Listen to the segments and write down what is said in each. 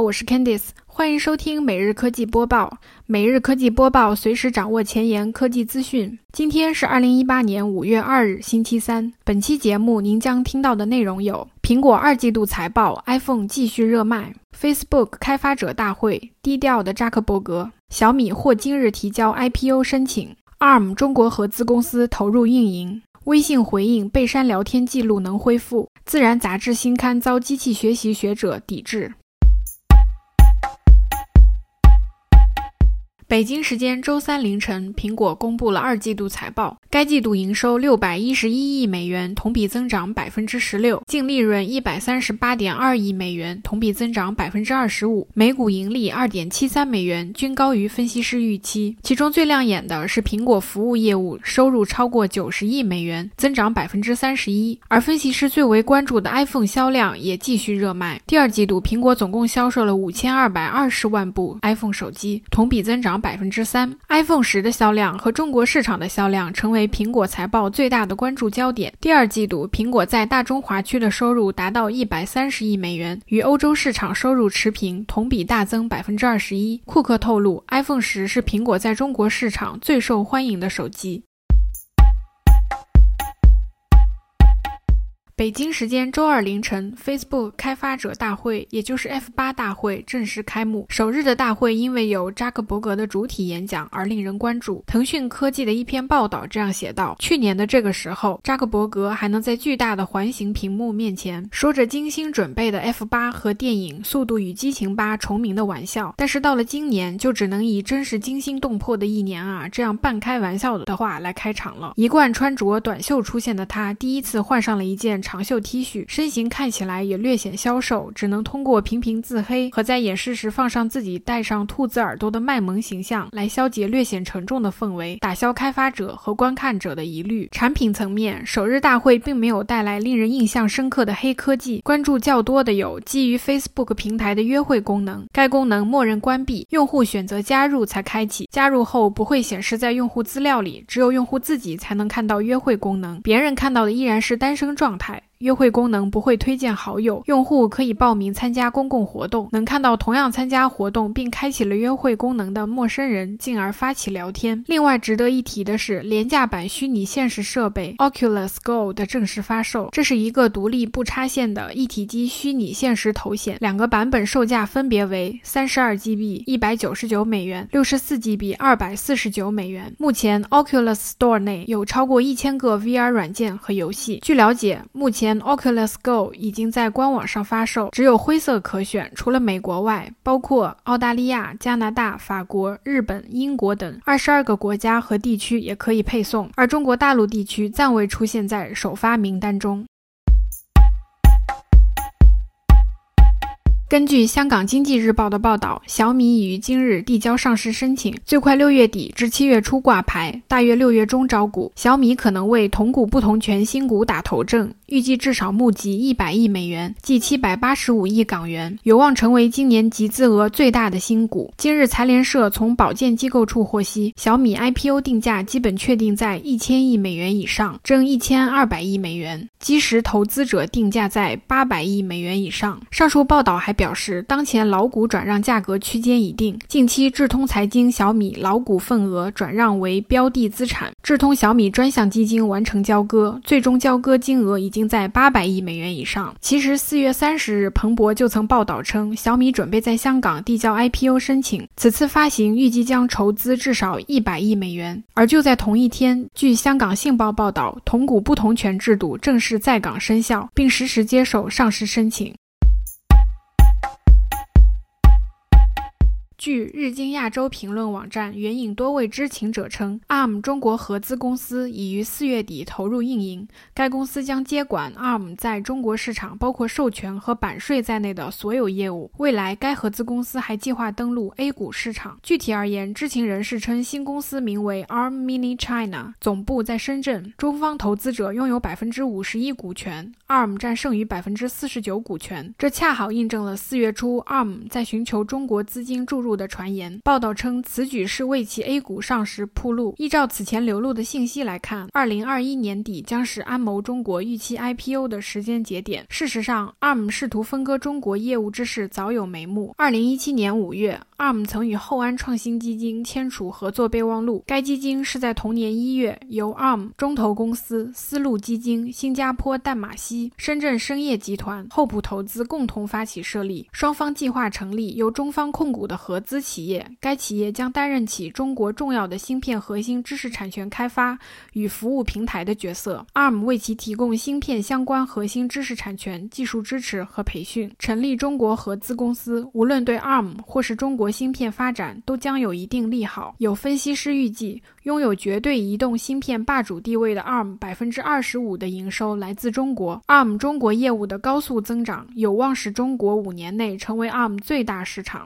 我是 Candice， 欢迎收听每日科技播报。每日科技播报，随时掌握前沿科技资讯。今天是2018年5月2日，星期三。本期节目您将听到的内容有：苹果2季度财报 ，iPhone 继续热卖 ；Facebook 开发者大会，低调的扎克伯格；小米或今日提交 IPO 申请；ARM 中国合资公司投入运营；微信回应被删聊天记录能恢复；自然杂志新刊遭机器学习学者抵制。北京时间周三凌晨，苹果公布了2季度财报。该季度营收611亿美元，同比增长 16%， 净利润138.2亿美元，同比增长 25%， 每股盈利 2.73 美元，均高于分析师预期。其中最亮眼的是苹果服务业务收入超过90亿美元，增长 31%， 而分析师最为关注的 iPhone 销量也继续热卖。第2季度，苹果总共销售了5220万部 iPhone 手机，同比增长 3%。 iPhone 10的销量和中国市场的销量成为苹果财报最大的关注焦点。第2季度，苹果在大中华区的收入达到130亿美元，与欧洲市场收入持平，同比大增 21%。 库克透露， iPhone 10是苹果在中国市场最受欢迎的手机。北京时间周二凌晨 ，Facebook 开发者大会，也就是 F8 大会正式开幕。首日的大会因为有扎克伯格的主体演讲而令人关注。腾讯科技的一篇报道这样写道：去年的这个时候，扎克伯格还能在巨大的环形屏幕面前说着精心准备的 F8 和电影《速度与激情8》重名的玩笑，但是到了今年就只能以真是惊心动魄的一年啊这样半开玩笑的话来开场了。一贯穿着短袖出现的他，第一次换上了一件长袖 T 恤，身形看起来也略显消瘦，只能通过频频自黑和在演示时放上自己戴上兔子耳朵的卖萌形象来消解略显沉重的氛围，打消开发者和观看者的疑虑。产品层面，首日大会并没有带来令人印象深刻的黑科技，关注较多的有基于 Facebook 平台的约会功能，该功能默认关闭，用户选择加入才开启，加入后不会显示在用户资料里，只有用户自己才能看到约会功能，别人看到的依然是单身状态。约会功能不会推荐好友，用户可以报名参加公共活动，能看到同样参加活动并开启了约会功能的陌生人，进而发起聊天。另外值得一提的是，廉价版虚拟现实设备 Oculus Go 的正式发售，这是一个独立不插线的一体机虚拟现实头显，两个版本售价分别为 32GB 199美元 64GB 249美元。目前 Oculus Store 内有超过1000个 VR 软件和游戏。据了解，目前Oculus Go 已经在官网上发售，只有灰色可选，除了美国外，包括澳大利亚、加拿大、法国、日本、英国等22个国家和地区也可以配送，而中国大陆地区暂未出现在首发名单中。根据香港经济日报的报道，小米已于今日递交上市申请，最快6月底至7月初挂牌，大约6月中招股。小米可能为同股不同权新股打头阵，预计至少募集100亿美元，即785亿港元，有望成为今年集资额最大的新股。今日财联社从保荐机构处获悉，小米 IPO 定价基本确定在1000亿美元以上，挣1200亿美元，基石投资者定价在800亿美元以上。上述报道还表示，当前老股转让价格区间已定，近期智通财经小米老股份额转让为标的资产，智通小米专项基金完成交割，最终交割金额已经在800亿美元以上。其实4月30日彭博就曾报道称，小米准备在香港递交 IPO 申请，此次发行预计将筹资至少100亿美元。而就在同一天，据香港信报报道，同股不同权制度正式在港生效，并实时接受上市申请。据日经亚洲评论网站援引多位知情者称， ARM 中国合资公司已于4月底投入运营，该公司将接管 ARM 在中国市场包括授权和版税在内的所有业务。未来该合资公司还计划登陆 A 股市场。具体而言，知情人士称新公司名为 ARM Mini China， 总部在深圳，中方投资者拥有 51% 股权， ARM 占剩余 49% 股权。这恰好印证了4月初 ARM 在寻求中国资金注入入的传言。报道称此举是为其 A 股上市铺路。依照此前流露的信息来看，2021年底将是安谋中国预期 IPO 的时间节点。事实上 ARM 试图分割中国业务之事早有眉目。2017年5月，ARM 曾与厚安创新基金签署合作备忘录，该基金是在同年1月由 ARM、中投公司、丝路基金、新加坡淡马锡、深圳深业集团、厚普投资共同发起设立，双方计划成立由中方控股的合资企业，该企业将担任起中国重要的芯片核心知识产权开发与服务平台的角色。 ARM 为其提供芯片相关核心知识产权技术支持和培训。成立中国合资公司无论对 ARM 或是中国芯片发展都将有一定利好。有分析师预计，拥有绝对移动芯片霸主地位的 ARM 25% 的营收来自中国。 ARM 中国业务的高速增长有望使中国5年内成为 ARM 最大市场。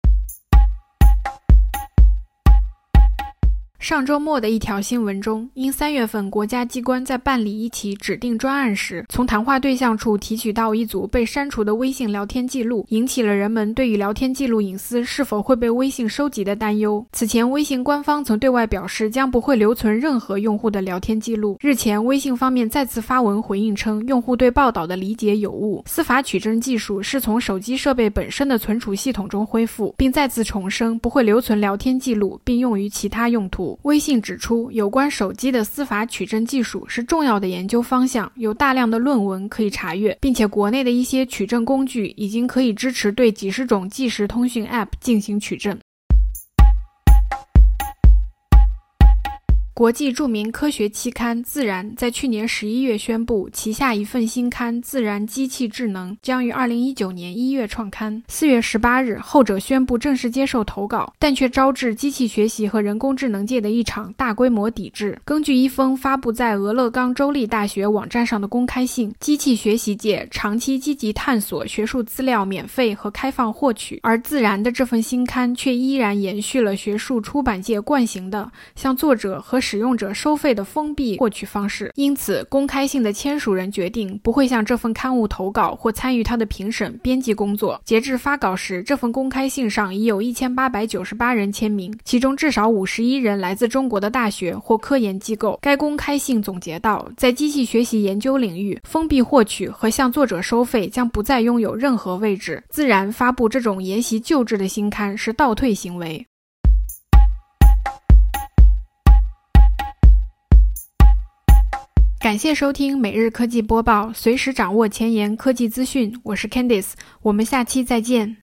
上周末的一条新闻中，因3月份国家机关在办理一起指定专案时，从谈话对象处提取到一组被删除的微信聊天记录，引起了人们对于聊天记录隐私是否会被微信收集的担忧。此前，微信官方曾对外表示将不会留存任何用户的聊天记录。日前，微信方面再次发文回应称，用户对报道的理解有误，司法取证技术是从手机设备本身的存储系统中恢复，并再次重申不会留存聊天记录并用于其他用途。微信指出，有关手机的司法取证技术是重要的研究方向，有大量的论文可以查阅，并且国内的一些取证工具已经可以支持对几十种即时通讯 App 进行取证。国际著名科学期刊《自然》在去年11月宣布，旗下一份新刊《自然机器智能》将于2019年1月创刊。4月18日，后者宣布正式接受投稿，但却招致机器学习和人工智能界的一场大规模抵制。根据一封发布在俄勒冈州立大学网站上的公开信，机器学习界长期积极探索学术资料免费和开放获取，而《自然》的这份新刊却依然延续了学术出版界惯行的向作者和使用者收费的封闭获取方式。因此，公开信的签署人决定不会向这份刊物投稿或参与它的评审编辑工作。截至发稿时，这份公开信上已有1898人签名，其中至少51人来自中国的大学或科研机构。该公开信总结道，在机器学习研究领域，封闭获取和向作者收费将不再拥有任何位置。自然发布这种沿袭旧制的新刊是倒退行为。感谢收听每日科技播报，随时掌握前沿科技资讯，我是 Candice， 我们下期再见。